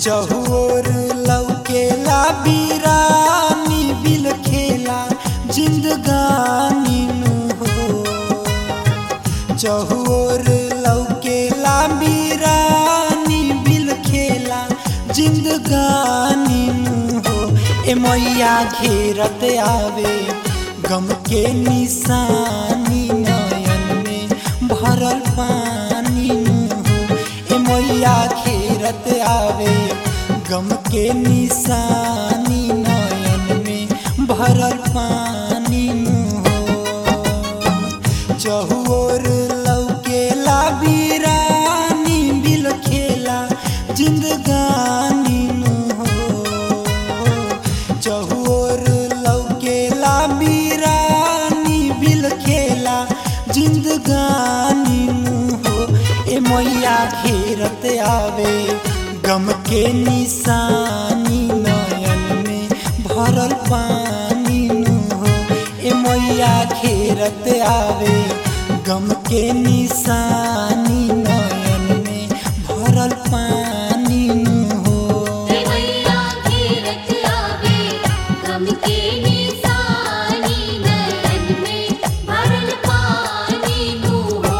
चहुओर लौकेला बीरानी बिल खेला जिंदगानी नु हो। चहुओर लौकेला बीरानी बिल खेला जिंदगानी नु हो। ए मैया घेरत आवे गम के निशानी नयन में भरल पानी नु हो। ए मैया घेरत आवे गम के निशानी नयन में भरल पानी नु हो। चहुओर लौकेला बीरानी बिल खेला जिंदगानी नु हो। चहुओर लौकेला बीरानी बिल खेला जिंदगानी नु हो। ए मैया घेरत आवे गम के निशानी नयन में भरल पानी नु हो। ए मैया घेरत आवे गम के निशानी नयन में भरल पानी नु हो। ए मैया घेरत आवे गम के निशानी नयन में भरल पानी नु हो।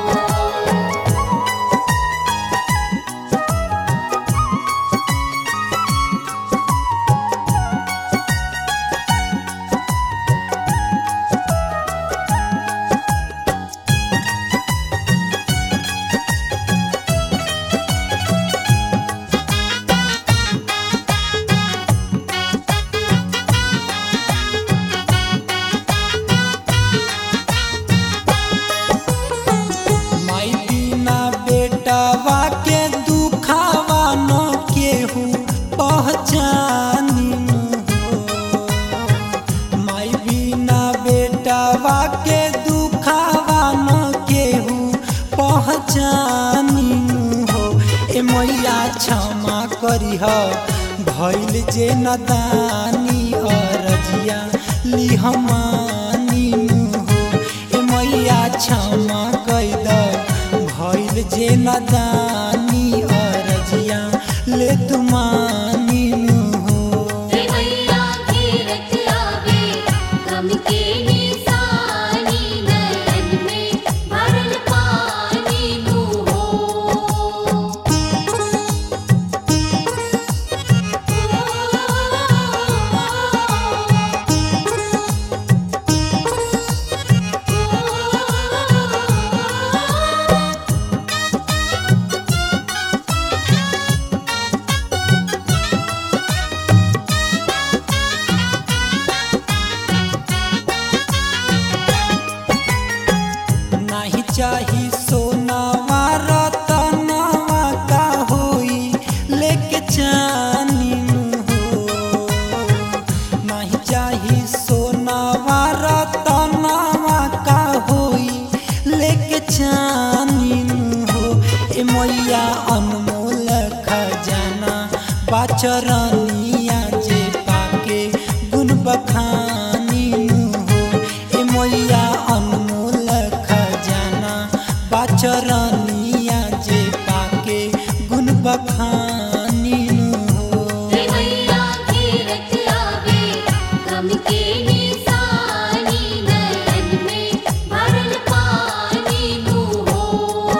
माई बिना बेटावा के दुखावा न केहू पहचानी नु हो। माई बिना बेटावा के दुखावा न केहू पहचानी नु हो। ए मैया क्षमा करिह भइल जे नदानी अरजिया लिहमानी नु हो। ए मैया क्षमा कैद भइल जे नदानी अरजिया ले तुमानी नु हो। ए मैया घेरत आवे गम के निशानी नयन में भरल पानी नु हो। नाही चाही सोनावा रतनवा का होई लेके चानी नु हो। नाही चाही सोनावा रतनवा का होई लेके चानी नु हो। ए मैया अनमोल खजाना बाचरनिया जे पाके गुण बखानी नु हो। ए मैया अनमोल खजाना बाचरनिया जे पाके गुण बखानी नु हो। ए मैया घेरत आवे गम के निशानी नयन में भरल पानी नु हो।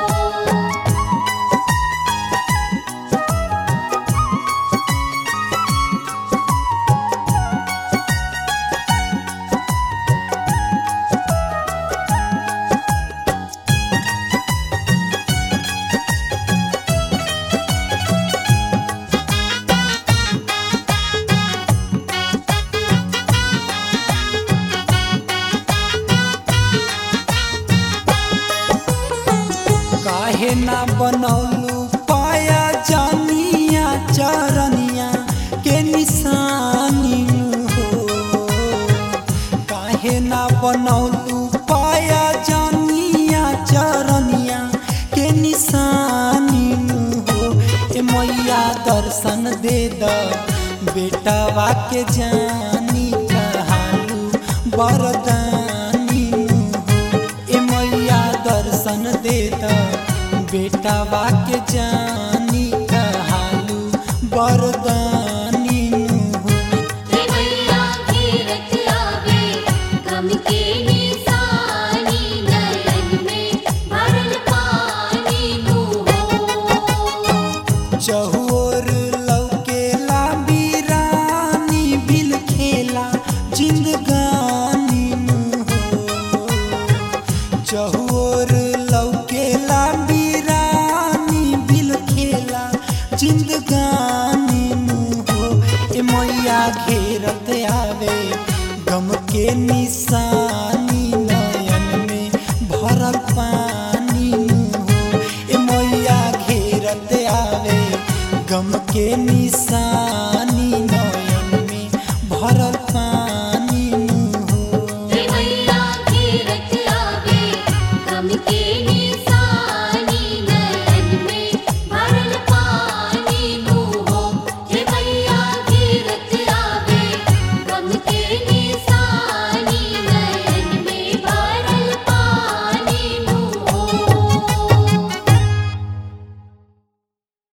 काहे ना बनौलू पाया जानिया चरनिया के निशानी नु हो। काहे ना बनौलू पाया जानिया चरनिया के निशानी नु हो। ए मैया दर्शन दे द बेटावा के जानी कहालू बरदानी नु हो। ए मैया दर्शन दे द बेटावा के जानी कहालू जिंदगानी हो चहुर लौकेला बीरानी बिल खेला जिंदगानी हो ए मैया घेरत आवे गम के निशानी नयन में भरल पानी हो ए मैया घेरत आवे गम के निशानी